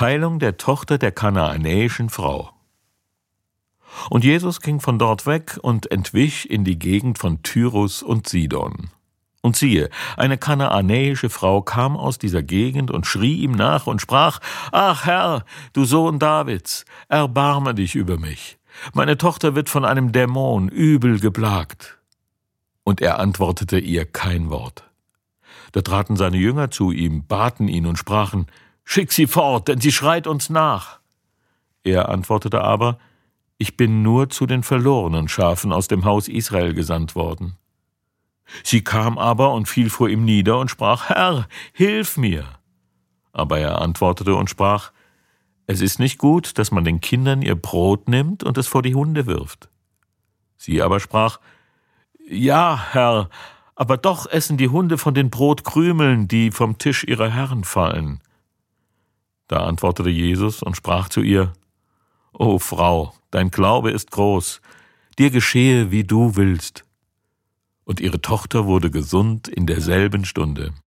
Heilung der Tochter der kanaanäischen Frau. Und Jesus ging von dort weg und entwich in die Gegend von Tyrus und Sidon. Und siehe, eine kanaanäische Frau kam aus dieser Gegend und schrie ihm nach und sprach: »Ach Herr, du Sohn Davids, erbarme dich über mich. Meine Tochter wird von einem Dämon übel geplagt.« Und er antwortete ihr kein Wort. Da traten seine Jünger zu ihm, baten ihn und sprachen: »Schick sie fort, denn sie schreit uns nach.« Er antwortete aber: »Ich bin nur zu den verlorenen Schafen aus dem Haus Israel gesandt worden.« Sie kam aber und fiel vor ihm nieder und sprach: »Herr, hilf mir!« Aber er antwortete und sprach: »Es ist nicht gut, dass man den Kindern ihr Brot nimmt und es vor die Hunde wirft.« Sie aber sprach: »Ja, Herr, aber doch essen die Hunde von den Brotkrümeln, die vom Tisch ihrer Herren fallen.« Da antwortete Jesus und sprach zu ihr: »O Frau, dein Glaube ist groß, dir geschehe, wie du willst.« Und ihre Tochter wurde gesund in derselben Stunde.